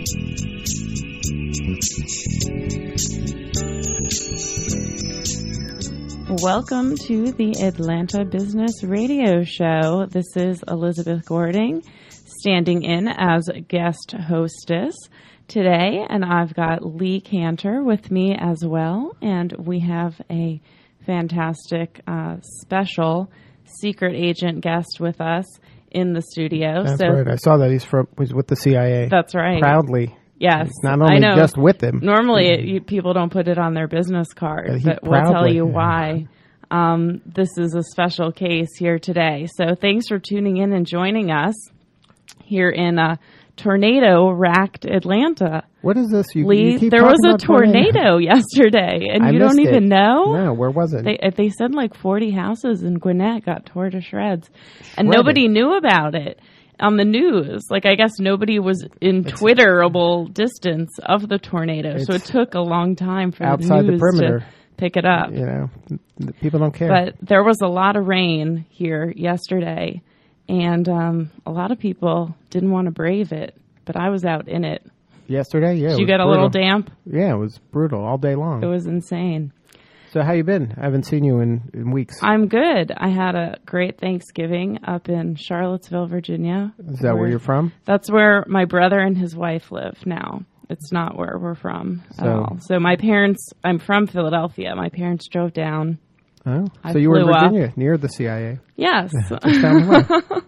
Welcome to the Atlanta Business Radio Show. This is Elizabeth Gording, standing in as guest hostess today, and I've got Lee Cantor with me as well, and we have a fantastic special secret agent guest with us in the studio. That's right. I saw that he's with the CIA. That's right. Proudly. Yes. He's not only just with them. Normally, people don't put it on their business card, but we'll tell you why. This is a special case here today. So thanks for tuning in and joining us here in tornado-racked Atlanta. What is this? Lee, there was a tornado yesterday, and you don't even know? No, where was it? They said like 40 houses in Gwinnett got torn to shreds, and nobody knew about it on the news. Like, I guess nobody was in Twitterable distance of the tornado, so it took a long time for outside the news the perimeter to pick it up. You know, people don't care. But there was a lot of rain here yesterday, and a lot of people didn't want to brave it, but I was out in it. Yesterday? Yeah. Did you get a little damp? Yeah, it was brutal all day long. It was insane. So how you been? I haven't seen you in weeks. I'm good. I had a great Thanksgiving up in Charlottesville, Virginia. Is that where you're from? That's where my brother and his wife live now. It's not where we're from at all. So my parents, I'm from Philadelphia. My parents drove down. Oh, so you were in Virginia, near the CIA. Yes. Just down the way.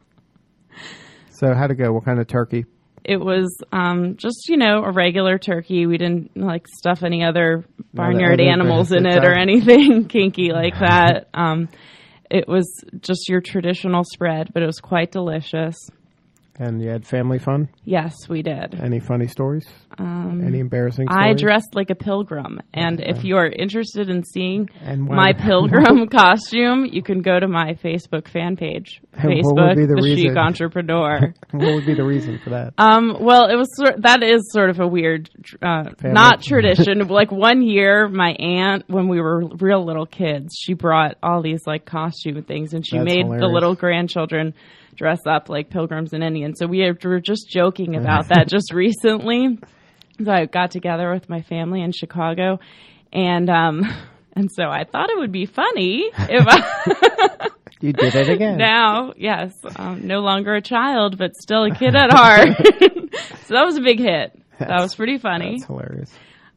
So how'd it go? What kind of turkey? It was just, a regular turkey. We didn't stuff any other barnyard animals in it or anything kinky like that. It was just your traditional spread, but it was quite delicious. And you had family fun? Yes, we did. Any funny stories? Any embarrassing stories? I dressed like a pilgrim. And if you are interested in seeing my pilgrim costume, you can go to my Facebook fan page. Facebook, The Chic Entrepreneur. What would be the reason for that? Well, that is sort of a weird, not tradition. Like one year, my aunt, when we were real little kids, she brought all these costume things, and she made the little grandchildren dress up like pilgrims and Indians. So we were just joking about that just recently. So I got together with my family in Chicago, and so I thought it would be funny if I you did it again. Now, yes, no longer a child, but still a kid at heart. So that was a big hit. That was pretty funny. That's hilarious.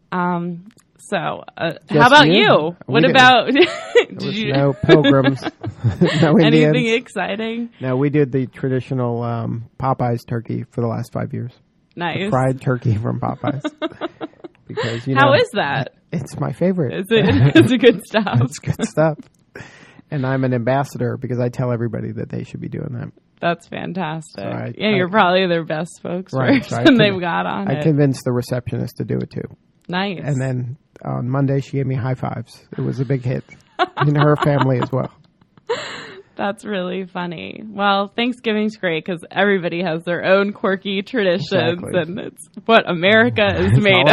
So, how about you? What about? Did you no pilgrims? No Indians. Anything exciting? No, we did the traditional Popeyes turkey for the last 5 years. Nice. The fried turkey from Popeyes. Because how is that? It's my favorite. Is it? It's good stuff. It's good stuff. And I'm an ambassador because I tell everybody that they should be doing that. That's fantastic. So you're probably their best spokesperson they've got on it. I convinced the receptionist to do it too. Nice. And then on Monday, she gave me high fives. It was a big hit in her family as well. That's really funny. Well, Thanksgiving's great because everybody has their own quirky traditions, and it's what America is made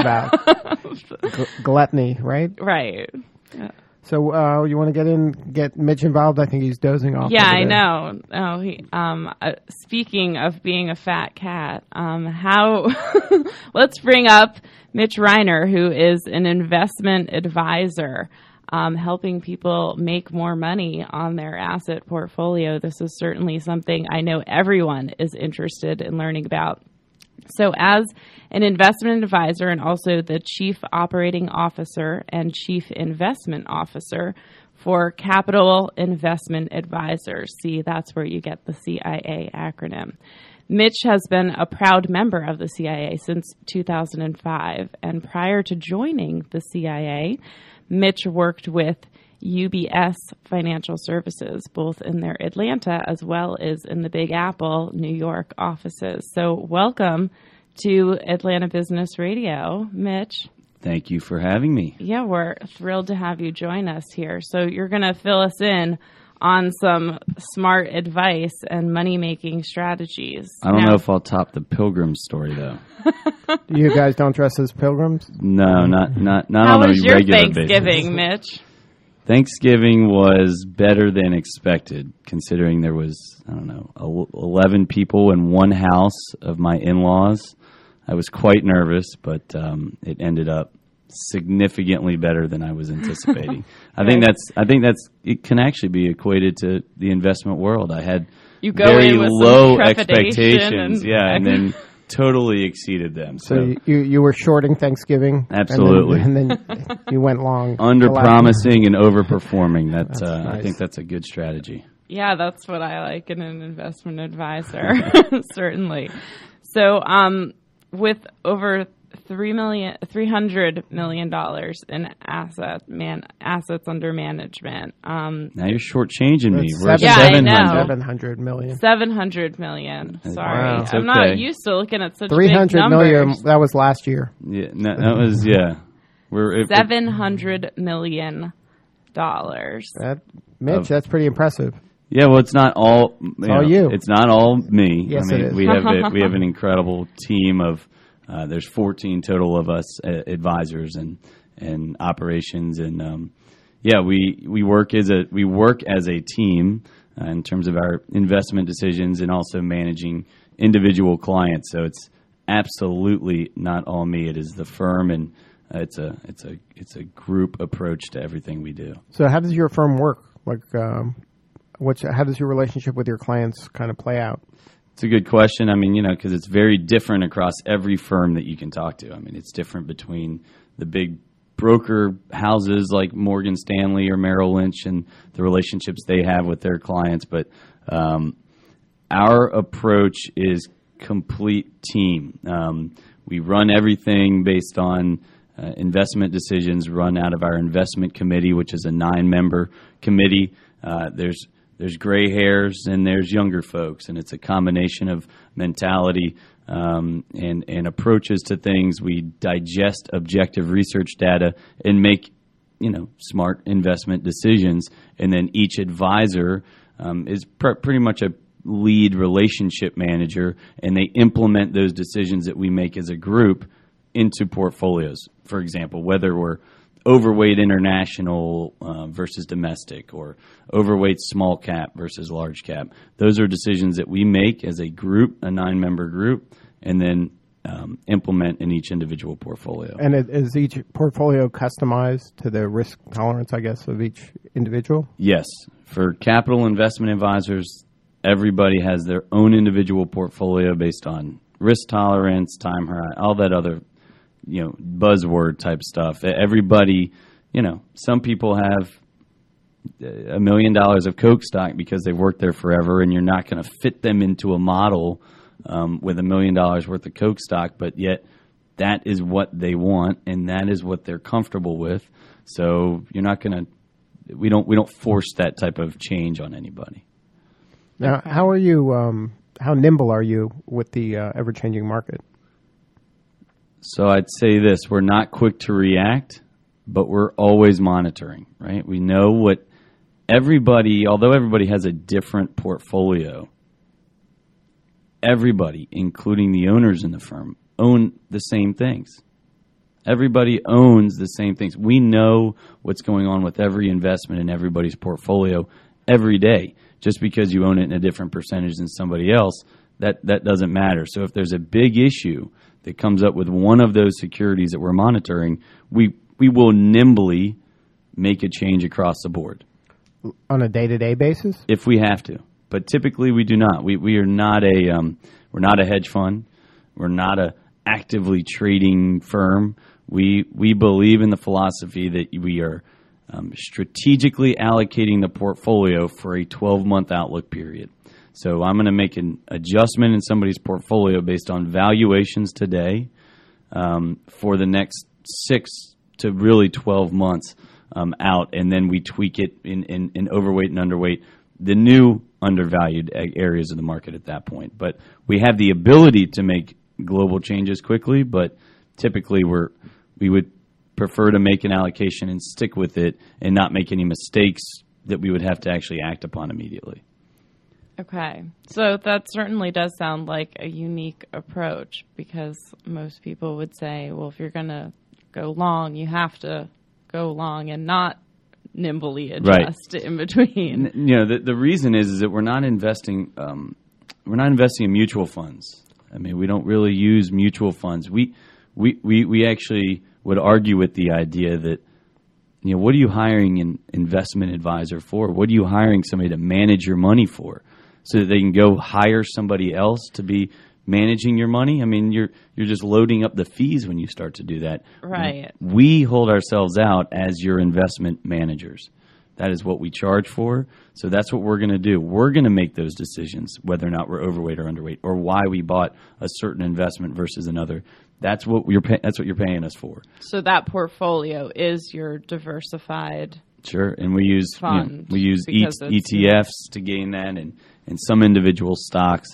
of. Gluttony, right? Right. Yeah. So you want to get Mitch involved? I think he's dozing off. Yeah, I know. Oh, he. Speaking of being a fat cat, let's bring up Mitch Reiner, who is an investment advisor, helping people make more money on their asset portfolio. This is certainly something I know everyone is interested in learning about. So as an investment advisor and also the chief operating officer and chief investment officer for Capital Investment Advisors, see, that's where you get the CIA acronym. Mitch has been a proud member of the CIA since 2005, and prior to joining the CIA, Mitch worked with UBS Financial Services, both in their Atlanta as well as in the Big Apple, New York offices. So welcome to Atlanta Business Radio, Mitch. Thank you for having me. Yeah, we're thrilled to have you join us here. So you're going to fill us in on some smart advice and money-making strategies. I don't know if I'll top the pilgrim story, though. You guys don't dress as pilgrims? No, not on a regular basis. How was your Thanksgiving, Mitch? Thanksgiving was better than expected, considering there was, 11 people in one house of my in-laws. I was quite nervous, but it ended up significantly better than I was anticipating. I think that's it can actually be equated to the investment world. I had You go very in with some low trepidation expectations, and then totally exceeded them. So you were shorting Thanksgiving? Absolutely. And then you went long. Under-promising and over-performing. That's nice. I think that's a good strategy. Yeah, that's what I like in an investment advisor, certainly. So with over $300 million in assets under management. Now you're shortchanging me. That's We're at I know. 700 million. $700 million. Sorry. Wow. It's I'm not okay. used to looking at such 300 big million. numbers. That was last year. Yeah, no, that was $700 million. Mitch, that's pretty impressive. Yeah, well, it's not all. all you. It's not all me. Yes, I mean, it is. we have an incredible team of. There's 14 total of us advisors and operations, and we work as a team in terms of our investment decisions and also managing individual clients. So it's absolutely not all me. It is the firm, and it's a group approach to everything we do. So how does your firm work? Like, how does your relationship with your clients kind of play out? It's a good question. I mean, because it's very different across every firm that you can talk to. I mean, it's different between the big broker houses like Morgan Stanley or Merrill Lynch and the relationships they have with their clients. But our approach is complete team. We run everything based on investment decisions run out of our investment committee, which is a 9-member committee. There's gray hairs and there's younger folks, and it's a combination of mentality and approaches to things. We digest objective research data and make smart investment decisions, and then each advisor is pretty much a lead relationship manager, and they implement those decisions that we make as a group into portfolios. For example, whether we're overweight international versus domestic, or overweight small cap versus large cap. Those are decisions that we make as a group, a 9-member group, and then implement in each individual portfolio. And is each portfolio customized to the risk tolerance, I guess, of each individual? Yes. For capital investment advisors, everybody has their own individual portfolio based on risk tolerance, time horizon, all that other buzzword type stuff. Everybody, some people have $1 million of Coke stock because they've worked there forever, and you're not going to fit them into a model with $1 million worth of Coke stock, but yet that is what they want and that is what they're comfortable with. So you're not going to. We don't force that type of change on anybody. Now, how are you? How nimble are you with the ever-changing market? So I'd say this: we're not quick to react, but we're always monitoring, right? We know what although everybody has a different portfolio, everybody, including the owners in the firm, own the same things. Everybody owns the same things. We know what's going on with every investment in everybody's portfolio every day. Just because you own it in a different percentage than somebody else, that doesn't matter. So if there's a big issue that comes up with one of those securities that we're monitoring, we will nimbly make a change across the board. On a day-to-day basis? If we have to. But typically we do not. We are not we're not a hedge fund. We're not a actively trading firm. We believe in the philosophy that we are strategically allocating the portfolio for a 12-month outlook period. So I'm going to make an adjustment in somebody's portfolio based on valuations today for the next 6 to really 12 months out, and then we tweak it in overweight and underweight, the new undervalued areas of the market at that point. But we have the ability to make global changes quickly, but typically we would prefer to make an allocation and stick with it and not make any mistakes that we would have to actually act upon immediately. Okay. So that certainly does sound like a unique approach, because most people would say, well, if you're going to go long, you have to go long and not nimbly adjust in between. The reason is that we're not investing in mutual funds. I mean, we don't really use mutual funds. We actually would argue with the idea that, you know, what are you hiring an investment advisor for? What are you hiring somebody to manage your money for? So that they can go hire somebody else to be managing your money? I mean, you're just loading up the fees when you start to do that. Right. We hold ourselves out as your investment managers. That is what we charge for. So that's what we're going to do. We're going to make those decisions, whether or not we're overweight or underweight, or why we bought a certain investment versus another. That's what you're paying us for. So that portfolio is your diversified. Sure, and we use fund ETFs to gain that, and some individual stocks.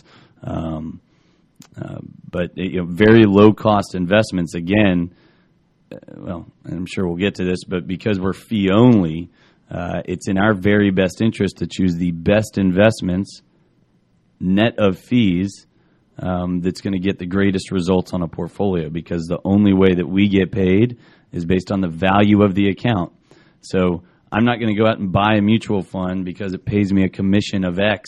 But very low cost investments. Again, well, I'm sure we'll get to this, but because we're fee only, it's in our very best interest to choose the best investments, net of fees, that's going to get the greatest results on a portfolio. Because the only way that we get paid is based on the value of the account. So I'm not going to go out and buy a mutual fund because it pays me a commission of X.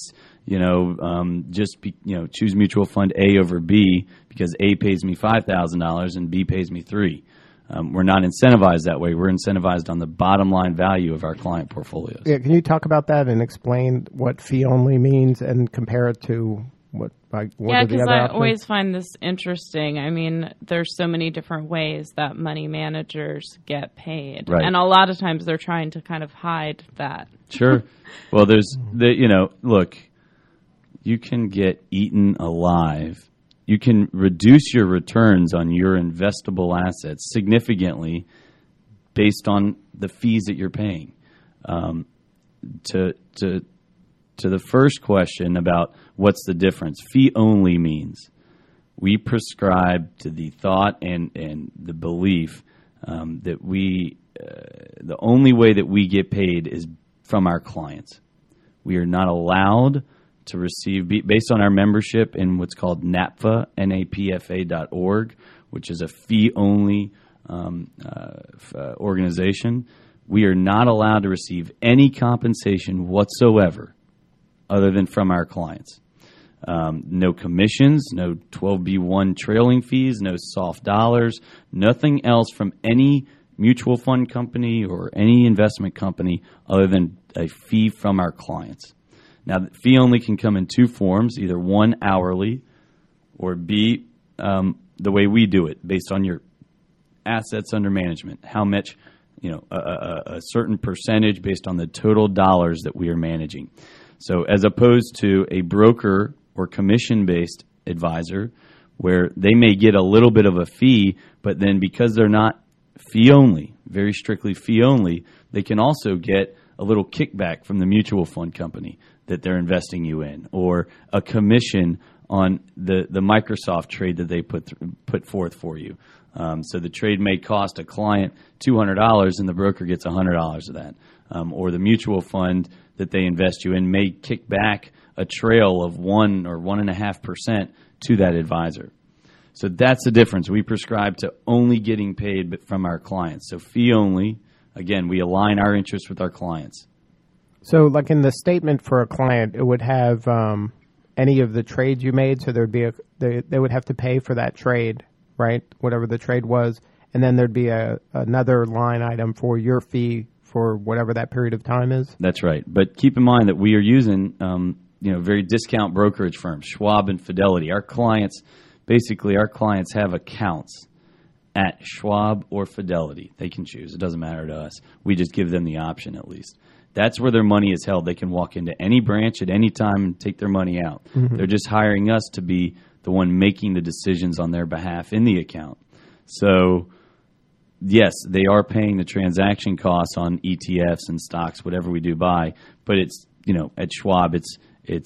Choose mutual fund A over B because A pays me $5,000 and B pays me $3,000. We're not incentivized that way. We're incentivized on the bottom line value of our client portfolios. Yeah, can you talk about that and explain what fee only means and compare it to what are the other because I options? always find this interesting. I mean, there's so many different ways that money managers get paid. Right. And a lot of times they're trying to kind of hide that. Sure. Well, look, you can get eaten alive. You can reduce your returns on your investable assets significantly based on the fees that you're paying. To the first question about what's the difference, fee only means we prescribe to the thought and the belief that the only way that we get paid is from our clients. We are not allowed to receive, based on our membership in what's called NAPFA, NAPFA.org, which is a fee-only organization. We are not allowed to receive any compensation whatsoever other than from our clients. No commissions, no 12B1 trailing fees, no soft dollars, nothing else from any mutual fund company or any investment company other than a fee from our clients. Now, the fee only can come in two forms, either one, hourly, or B, the way we do it, based on your assets under management, how much, a certain percentage based on the total dollars that we are managing. So as opposed to a broker or commission-based advisor, where they may get a little bit of a fee, but then because they're not fee only, very strictly fee only, they can also get a little kickback from the mutual fund company that they're investing you in, or a commission on the Microsoft trade that they put forth for you. So the trade may cost a client $200 and the broker gets $100 of that. Or the mutual fund that they invest you in may kick back a trail of 1 or 1.5% to that advisor. So that's the difference. We prescribe to only getting paid from our clients. So fee only, again, we align our interests with our clients. So, like in the statement for a client, it would have any of the trades you made. So there'd be they would have to pay for that trade, right? Whatever the trade was, and then there'd be another line item for your fee for whatever that period of time is. That's right. But keep in mind that we are using very discount brokerage firms, Schwab and Fidelity. Our clients have accounts at Schwab or Fidelity. They can choose. It doesn't matter to us. We just give them the option at least. That's where their money is held. They can walk into any branch at any time and take their money out. Mm-hmm. They're just hiring us to be the one making the decisions on their behalf in the account. So, yes, they are paying the transaction costs on ETFs and stocks, whatever we do buy. But it's, at Schwab, it's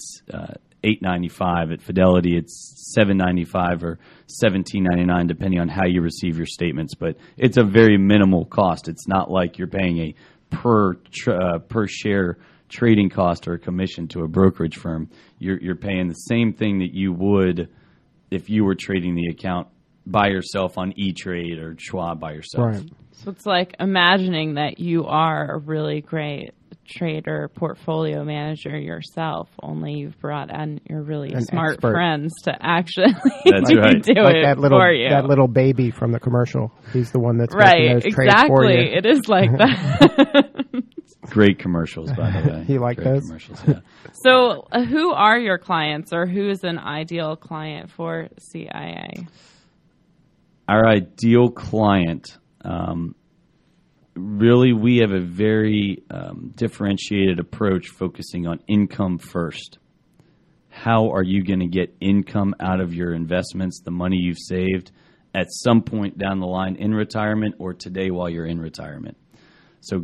$8.95. At Fidelity, it's $7.95 or $17.99, depending on how you receive your statements. But it's a very minimal cost. It's not like you're paying a per share trading cost or a commission to a brokerage firm. You're paying the same thing that you would if you were trading the account by yourself on E-Trade or Schwab by yourself. Right. So it's like imagining that you are a really great trader, portfolio manager yourself. Only you've brought in your really An smart expert. friends to actually That's right. do Like it that little for you. that little baby from the commercial. He's the one that's making Right, those trades for exactly. you. It is like that. Great commercials, by the way. You like Great those? commercials, yeah. So, who are your clients, or who is an ideal client for CIA? Our ideal client, really, we have a very differentiated approach focusing on income first. How are you going to get income out of your investments, the money you've saved, at some point down the line in retirement or today while you're in retirement? So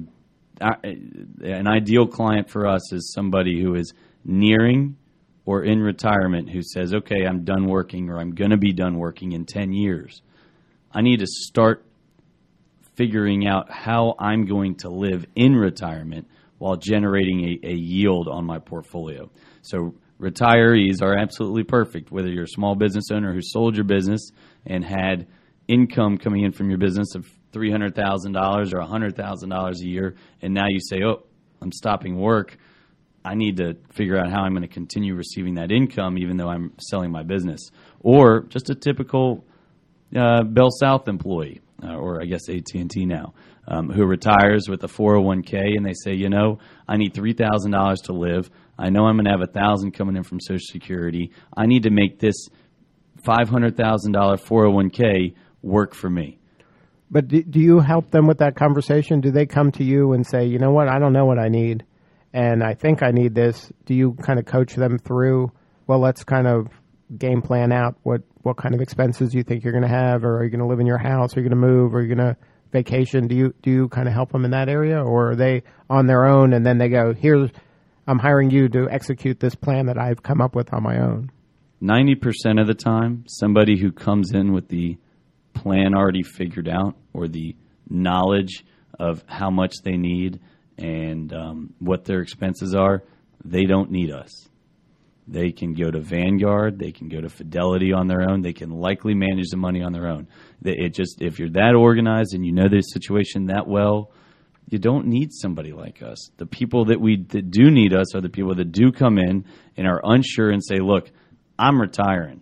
an ideal client for us is somebody who is nearing or in retirement who says, okay, I'm done working, or I'm going to be done working in 10 years. I need to start figuring out how I'm going to live in retirement while generating a yield on my portfolio. So retirees are absolutely perfect, whether you're a small business owner who sold your business and had income coming in from your business of $300,000 or $100,000 a year, and now you say, oh, I'm stopping work. I need to figure out how I'm going to continue receiving that income even though I'm selling my business. Or just a typical Bell South employee, or I guess AT&T now, who retires with a 401k, and they say, you know, I need $3,000 to live. I know I'm going to have $1,000 coming in from Social Security. I need to make this $500,000 401k work for me. But do you help them with that conversation? Do they come to you and say, you know what, I don't know what I need, and I think I need this? Do you kind of coach them through, well, let's kind of game plan out what kind of expenses you think you're going to have, or are you going to live in your house, are you going to move, or are you going to vacation? Do you kind of help them in that area, or are they on their own and then they go, here's, I'm hiring you to execute this plan that I've come up with on my own? 90% of the time, somebody who comes in with the plan already figured out, or the knowledge of how much they need and what their expenses are, they don't need us. They can go to Vanguard, they can go to Fidelity on their own, they can likely manage the money on their own. If you're that organized and you know the situation that well, you don't need somebody like us. The people that do need us are the people that do come in and are unsure and say, look, I'm retiring.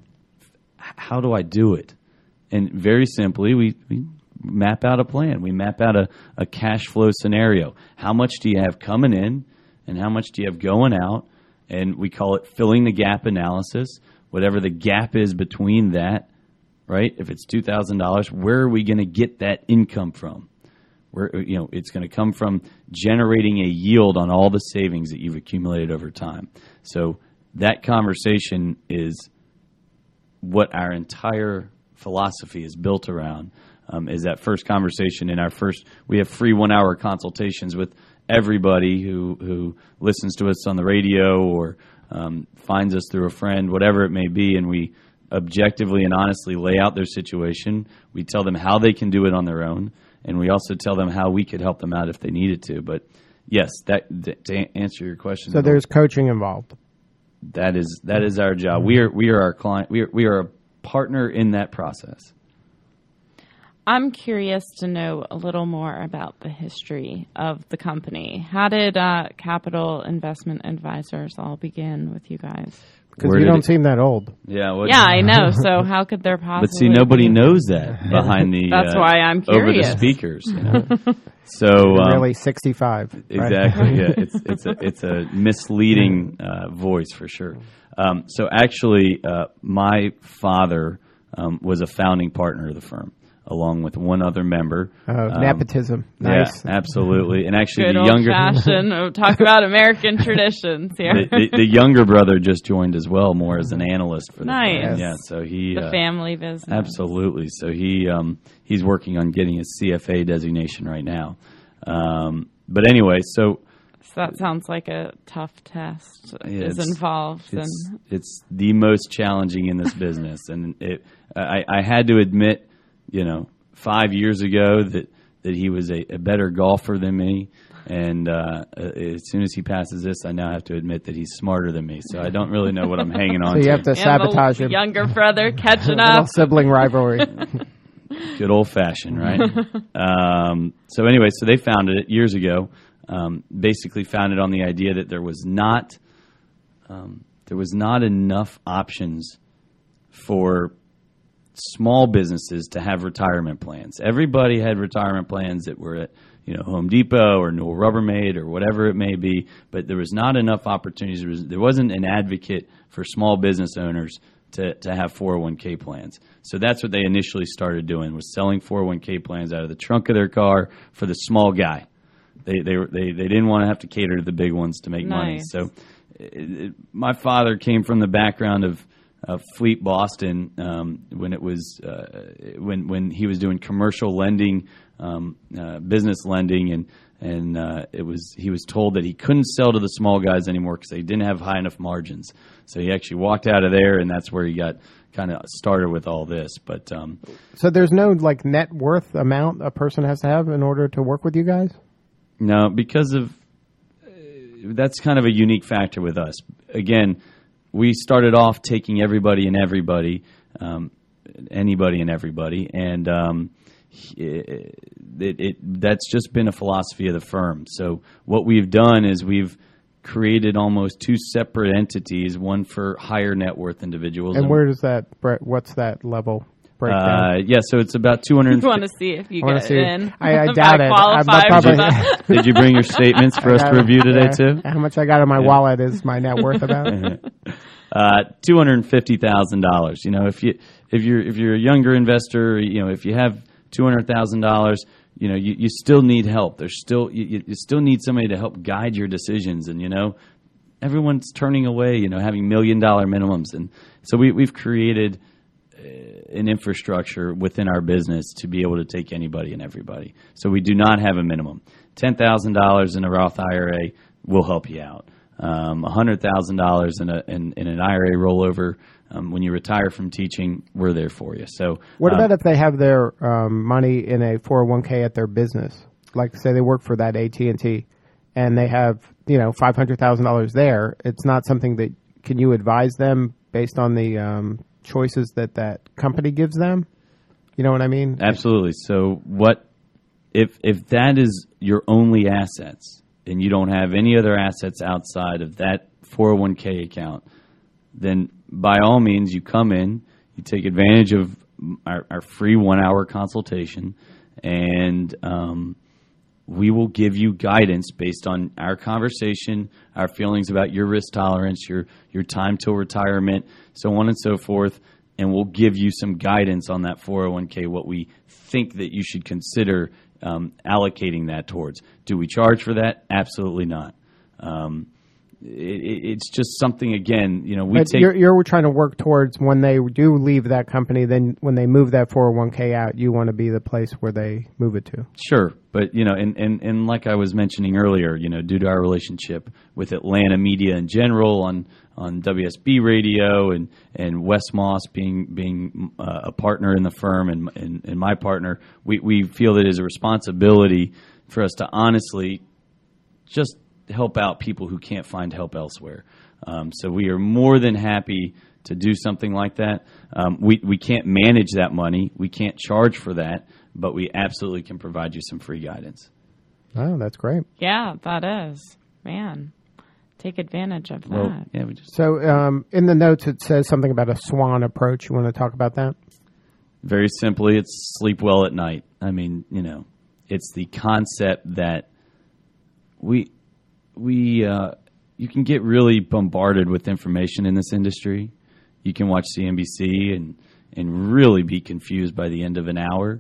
How do I do it? And very simply, we map out a plan. We map out a cash flow scenario. How much do you have coming in and how much do you have going out? And we call it filling the gap analysis. Whatever the gap is between that, right? If it's $2,000, where are we going to get that income from? It's going to come from generating a yield on all the savings that you've accumulated over time. So that conversation is what our entire philosophy is built around, is that first conversation. We have free 1-hour consultations with everybody who listens to us on the radio or finds us through a friend, whatever it may be, and we objectively and honestly lay out their situation. We tell them how they can do it on their own, and we also tell them how we could help them out if they needed to. But yes, to answer your question, so there's coaching involved. That is our job. We are our client. We are a partner in that process. I'm curious to know a little more about the history of the company. How did Capital Investment Advisors all begin with you guys? Because you don't seem that old. Yeah, I know. So how could there possibly? But see, nobody knows that behind the. That's why I'm curious. Over the speakers, you know. So really 65. Right? Exactly. Yeah, it's a misleading voice for sure. So actually, my father was a founding partner of the firm, along with one other member. Nepotism. Nice. Yeah, absolutely. And actually, good the younger old-fashioned. Talk about American traditions here. The younger brother just joined as well, more as an analyst for the nice. firm. Yeah, so he the family business. Absolutely. So he's working on getting his CFA designation right now. But anyway, so that sounds like a tough test is involved. It's the most challenging in this business, and I had to admit, 5 years ago that he was a better golfer than me, and as soon as he passes this, I now have to admit that he's smarter than me. So I don't really know what I'm hanging on to. So you have to sabotage him. Younger brother catching up. Little sibling rivalry. Good old fashioned, right? So anyway, so they founded it years ago. basically founded on the idea that there was not enough options for small businesses to have retirement plans. Everybody had retirement plans that were at Home Depot or Newell Rubbermaid or whatever it may be, but there was not enough opportunities. There wasn't an advocate for small business owners to have 401k plans. So that's what they initially started doing, was selling 401k plans out of the trunk of their car for the small guy. They didn't want to have to cater to the big ones to make money. So my father came from the background of Fleet Boston when it was when he was doing commercial lending, business lending, and he was told that he couldn't sell to the small guys anymore because they didn't have high enough margins. So he actually walked out of there, and that's where he got kind of started with all this. But so there's no net worth amount a person has to have in order to work with you guys? No, because of that's kind of a unique factor with us. Again, we started off taking everybody and everybody, anybody and everybody, and that's just been a philosophy of the firm. So what we've done is we've created almost two separate entities, one for higher net worth individuals. And where does that, what's that level breakdown? So it's about 200. You want to see if you get in. I doubt it. Did you bring your statements for us to review today too? How much I got in my wallet is my net worth about? $250,000. If you're a younger investor, if you have $200,000, you still need help. There's still you still need somebody to help guide your decisions, and everyone's turning away, having $1 million minimums, and so we've created an infrastructure within our business to be able to take anybody and everybody. So we do not have a minimum. $10,000 in a Roth IRA will help you out. $100,000 in an IRA rollover. When you retire from teaching, we're there for you. So, what about if they have their money in a 401k at their business? Like, say they work for that AT&T, and they have $500,000 there. It's not something that can you advise them based on the choices that company gives them? You know what I mean? Absolutely. So, what if that is your only assets, and you don't have any other assets outside of that 401k account? Then by all means, you come in, you take advantage of our free 1-hour consultation, and we will give you guidance based on our conversation, our feelings about your risk tolerance, your time till retirement, so on and so forth, and we'll give you some guidance on that 401k, what we think that you should consider allocating that towards. Do we charge for that? Absolutely not. It's just something, again, you're trying to work towards when they do leave that company, then when they move that 401k out, you want to be the place where they move it to. Sure. But, and like I was mentioning earlier, due to our relationship with Atlanta media in general on WSB radio and Wes Moss being a partner in the firm and my partner, we feel that it is a responsibility for us to honestly just help out people who can't find help elsewhere. So we are more than happy to do something like that. We can't manage that money. We can't charge for that, but we absolutely can provide you some free guidance. Oh, that's great. Yeah, that is. Man, take advantage of that. Well, yeah, So in the notes it says something about a SWAN approach. You want to talk about that? Very simply, it's sleep well at night. I mean, it's the concept that you can get really bombarded with information in this industry. You can watch CNBC and really be confused by the end of an hour.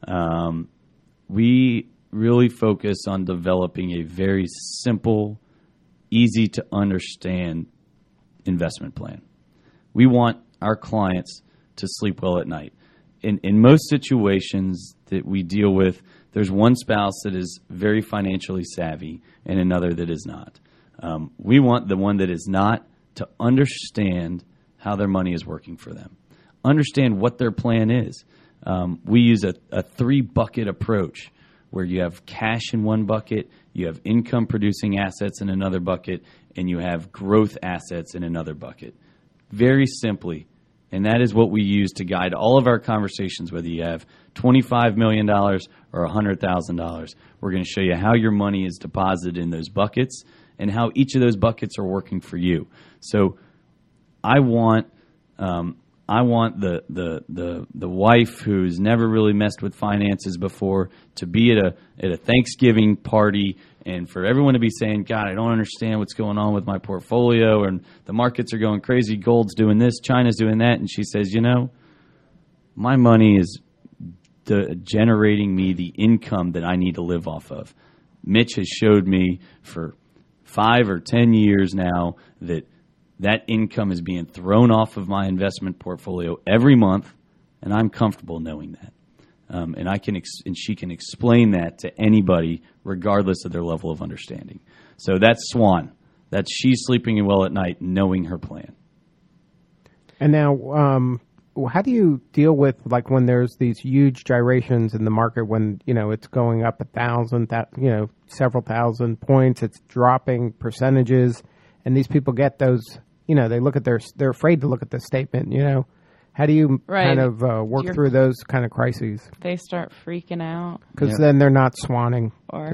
We really focus on developing a very simple, easy to understand investment plan. We want our clients to sleep well at night. In most situations that we deal with, there's one spouse that is very financially savvy and another that is not. We want the one that is not to understand how their money is working for them, understand what their plan is. We use a 3-bucket approach where you have cash in one bucket, you have income-producing assets in another bucket, and you have growth assets in another bucket. Very simply, And that is what we use to guide all of our conversations, whether you have $25 million or $100,000. We're going to show you how your money is deposited in those buckets and how each of those buckets are working for you. So I want the wife who's never really messed with finances before to be at a Thanksgiving party and for everyone to be saying, God, I don't understand what's going on with my portfolio, and the markets are going crazy, gold's doing this, China's doing that, and she says, my money is generating me the income that I need to live off of. Mitch has showed me for 5 or 10 years now that income is being thrown off of my investment portfolio every month, and I'm comfortable knowing that. And she can explain that to anybody, regardless of their level of understanding. So that's Swan. That's she's sleeping well at night, knowing her plan. And now, how do you deal with when there's these huge gyrations in the market when it's going up 1,000, several thousand points, it's dropping percentages, and these people get those. They look at they're afraid to look at the statement. How do you kind of work through those kind of crises? They start freaking out. Because then they're not swanning.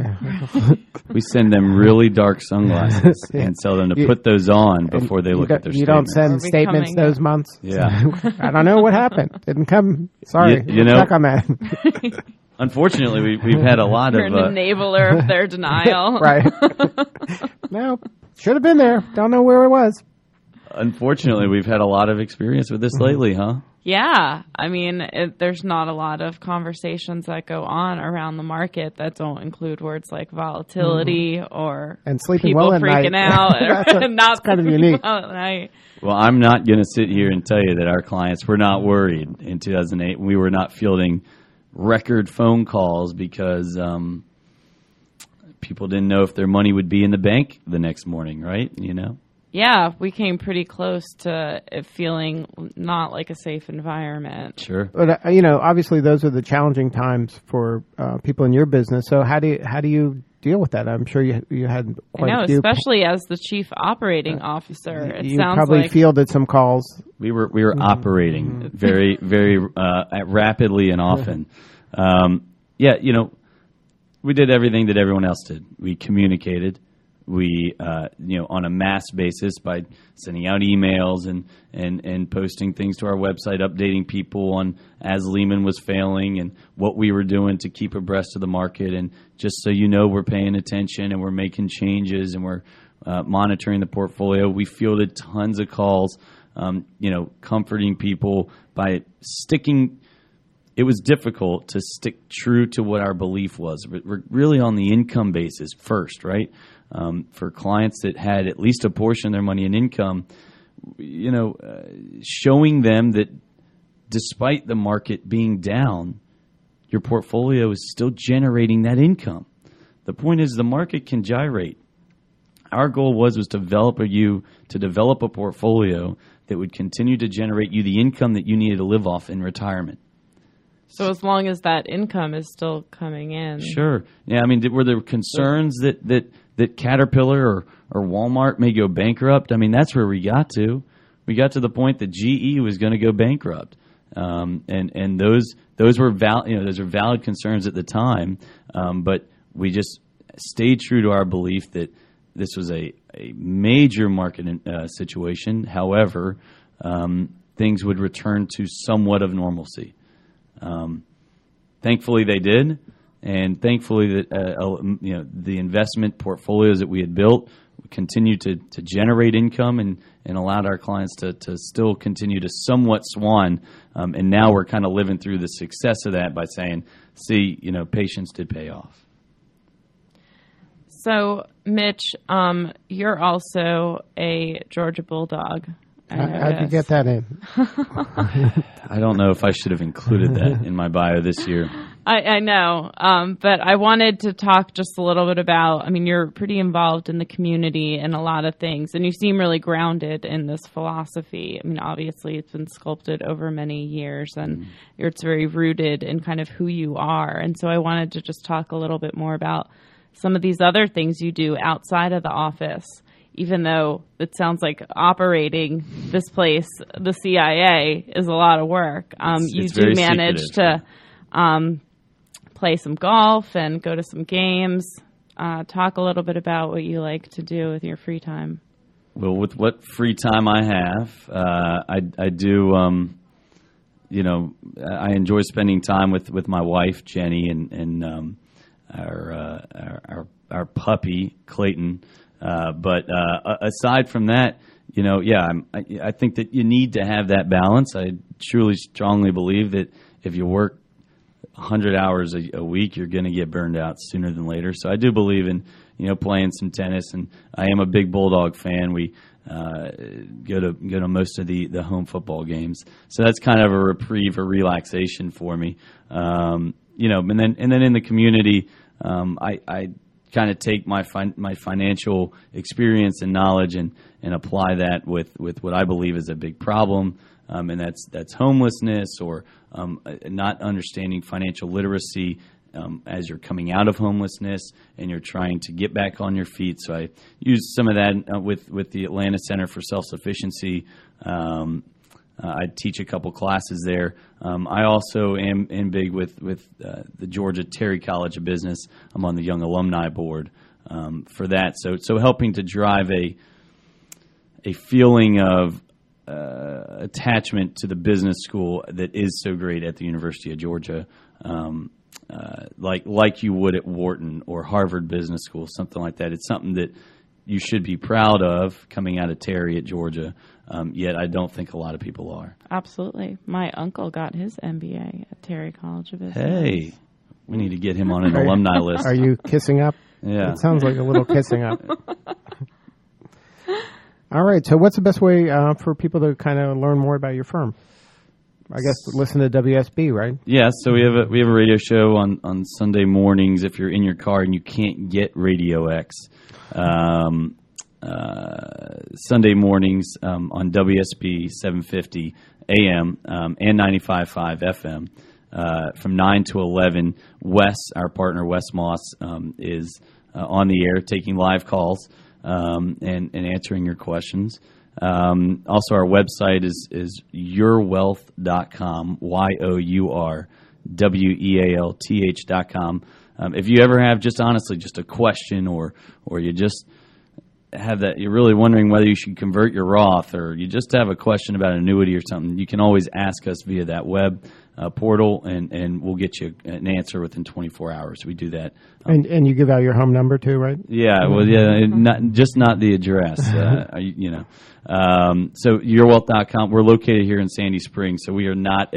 We send them really dark sunglasses and tell them to put those on before they look at their statements. You don't send statements those months? Yeah. I don't know what happened. Didn't come. Sorry. Check on that. Unfortunately, we've had a lot You're of... an enabler of their denial. Right. No, should have been there. Don't know where it was. Unfortunately, we've had a lot of experience with this lately, huh? Yeah. I mean, there's not a lot of conversations that go on around the market that don't include words like volatility or and sleeping people well at freaking night. out. That's kind of unique. Well at night. Well, I'm not going to sit here and tell you that our clients were not worried in 2008. We were not fielding record phone calls because people didn't know if their money would be in the bank the next morning, right? Yeah, we came pretty close to it feeling not like a safe environment. Sure. But obviously those are the challenging times for people in your business. So how do you deal with that? I'm sure you had quite a few. Especially as the chief operating officer. You probably fielded some calls. We were operating very, very rapidly and often. We did everything that everyone else did. We communicated. We, on a mass basis by sending out emails and posting things to our website, updating people on as Lehman was failing and what we were doing to keep abreast of the market. And just so we're paying attention and we're making changes and we're monitoring the portfolio. We fielded tons of calls, comforting people by sticking. It was difficult to stick true to what our belief was. We're really on the income basis first, right? For clients that had at least a portion of their money in income, showing them that despite the market being down, your portfolio is still generating that income. The point is the market can gyrate. Our goal was to develop a portfolio that would continue to generate you the income that you needed to live off in retirement. So as long as that income is still coming in. Sure. Yeah, I mean, were there concerns that Caterpillar or Walmart may go bankrupt? I mean, that's where we got to. We got to the point that GE was going to go bankrupt. And those were valid concerns at the time. But we just stayed true to our belief that this was a major market situation. However, things would return to somewhat of normalcy. Thankfully, they did, and thankfully that the investment portfolios that we had built continued to generate income and allowed our clients to still continue to somewhat swan. And now we're kind of living through the success of that by saying, see, patience did pay off. So, Mitch, you're also a Georgia Bulldog. How'd you get that in? I don't know if I should have included that in my bio this year. I know, but I wanted to talk just a little bit about, you're pretty involved in the community and a lot of things, and you seem really grounded in this philosophy. Obviously it's been sculpted over many years, and it's very rooted in kind of who you are. And so I wanted to just talk a little bit more about some of these other things you do outside of the office. even though it sounds like operating this place, the CIA, is a lot of work. You do manage to play some golf and go to some games. Talk a little bit about what you like to do with your free time. Well, with what free time I have, I do. I enjoy spending time with my wife Jenny and our puppy Clayton. But aside from that, I think that you need to have that balance. I truly, strongly believe that if you work 100 hours a week, you're going to get burned out sooner than later. So I do believe in playing some tennis, and I am a big Bulldog fan. We go to most of the home football games, so that's kind of a reprieve or relaxation for me. And then in the community, I kind of take my financial experience and knowledge and apply that with what I believe is a big problem, and that's homelessness or not understanding financial literacy as you're coming out of homelessness and you're trying to get back on your feet. So I use some of that with the Atlanta Center for Self-Sufficiency. I teach a couple classes there. I also am big with the Georgia Terry College of Business. I'm on the Young Alumni Board for that. So helping to drive a feeling of attachment to the business school that is so great at the University of Georgia, like you would at Wharton or Harvard Business School, something like that. It's something that you should be proud of coming out of Terry at Georgia. Yet I don't think a lot of people are. Absolutely. My uncle got his MBA at Terry College of Business. Hey, we need to get him on an alumni list. Are you kissing up? Yeah. It sounds like a little kissing up. All right. So what's the best way for people to kind of learn more about your firm? I guess listen to WSB, right? Yeah. So we have a radio show on Sunday mornings if you're in your car and you can't get Radio X. Sunday mornings on WSB 750 AM and 95.5 FM from 9 to 11. Wes, our partner Wes Moss, is on the air taking live calls and answering your questions. Also, our website is yourwealth.com, yourwealth.com. If you ever have just a question or you just have that, you're really wondering whether you should convert your Roth or you just have a question about an annuity or something, you can always ask us via that web portal and we'll get you an answer within 24 hours. We do that. And you give out your home number too, right? Yeah, well, yeah, not the address, so yourwealth.com. We're located here in Sandy Springs, so we are not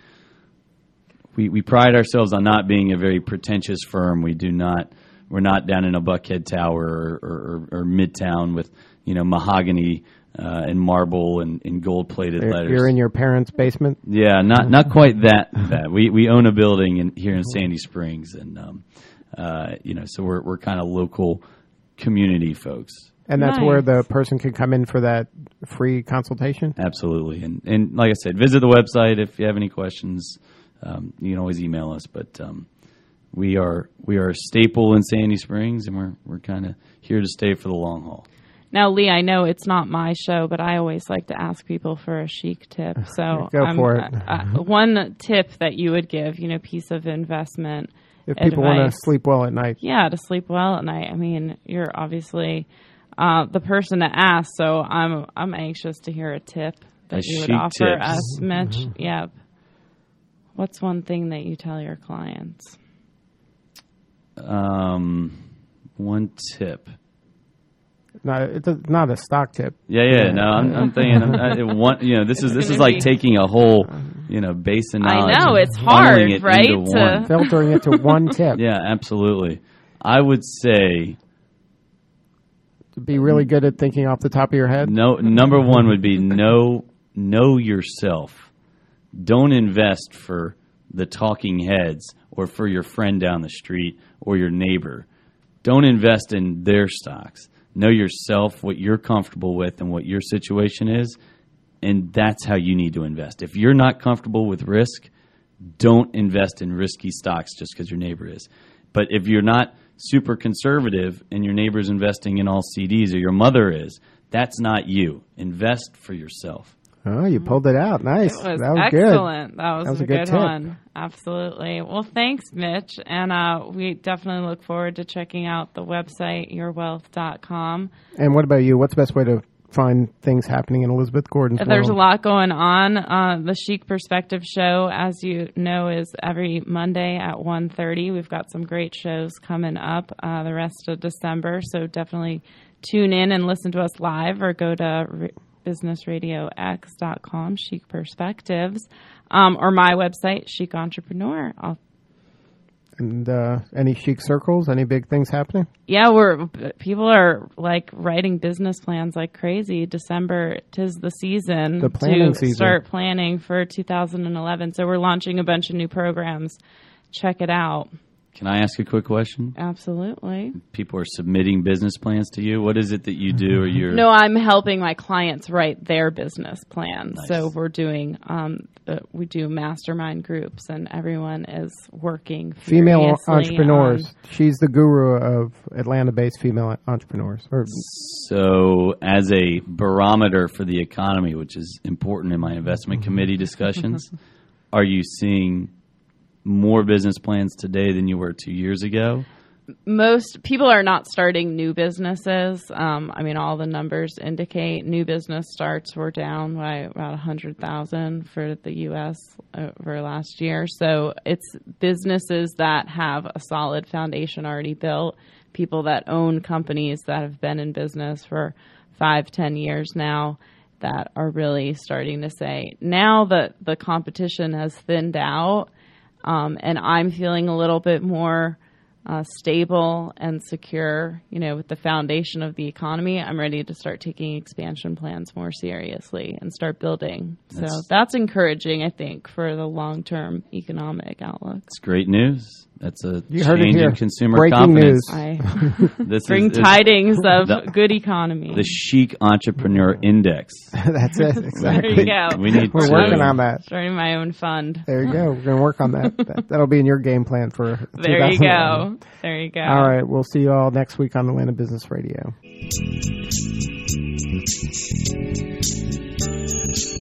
we pride ourselves on not being a very pretentious firm. We're not down in a Buckhead Tower or Midtown with mahogany and marble and gold plated letters. You're in your parents' basement. Yeah, not quite that. We own a building here in Sandy Springs, and so we're kind of local community folks. And that's Nice. where the person can come in for that free consultation? Absolutely, and like I said, visit the website if you have any questions. You can always email us, but. We are a staple in Sandy Springs, and we're kind of here to stay for the long haul. Now, Lee, I know it's not my show, but I always like to ask people for a chic tip. So, Go for it. One tip that you would give, piece of investment If people want advice. to sleep well at night. Yeah, to sleep well at night. I mean, you're obviously the person to ask, so I'm anxious to hear a tip that you would chic offer tips. us, Mitch. Yep. What's one thing that you tell your clients? One tip. No, it's not a stock tip. Yeah. No, I'm thinking. This is like taking a whole, base of knowledge. I know, and it's hard, funneling it right, into to- one. Filtering it to one tip. Yeah, absolutely. I would say To be really good at thinking off the top of your head. number one would be know yourself. Don't invest for the talking heads or for your friend down the street or your neighbor. Don't invest in their stocks. Know yourself, what you're comfortable with and what your situation is, and that's how you need to invest. If you're not comfortable with risk, don't invest in risky stocks just because your neighbor is. But if you're not super conservative and your neighbor's investing in all CDs or your mother is, that's not you. Invest for yourself. Oh, you pulled it out. Nice. It was that was excellent. Good. That was a good one. Absolutely. Well, thanks, Mitch. And we definitely look forward to checking out the website, yourwealth.com. And what about you? What's the best way to find things happening in Elizabeth Gordon's world? There's a lot going on. The Chic Perspective show, as you know, is every Monday at 1:30. We've got some great shows coming up the rest of December. So definitely tune in and listen to us live, or go to businessradiox.com, Chic Perspectives, or my website, Chic Entrepreneur. And any chic circles? Any big things happening? Yeah, people are like writing business plans like crazy. December, 'tis the season season. Start planning for 2011. So we're launching a bunch of new programs. Check it out. Can I ask a quick question? Absolutely. People are submitting business plans to you. What is it that you do? Or you're No, I'm helping my clients write their business plans. Nice. So we're doing, we do mastermind groups, and everyone is working. Female furiously entrepreneurs. She's the guru of Atlanta-based female entrepreneurs. So, as a barometer for the economy, which is important in my investment committee discussions, are you seeing more business plans today than you were 2 years ago? Most people are not starting new businesses. All the numbers indicate new business starts were down by about 100,000 for the U.S. over last year. So it's businesses that have a solid foundation already built, people that own companies that have been in business for 5-10 years now, that are really starting to say, now that the competition has thinned out, and I'm feeling a little bit more stable and secure, with the foundation of the economy, I'm ready to start taking expansion plans more seriously and start building. So that's encouraging, I think, for the long-term economic outlook. It's great news. That's a You heard it change here. in consumer Breaking confidence. I This bring is tidings of good economy. the Chic Entrepreneur Index. That's it. Exactly. There you go. We need We're to working on that. Starting my own fund. There you go. We're going to work on that. That'll be in your game plan for There you 2011. go. There you go. All right. We'll see you all next week on Atlanta Business Radio.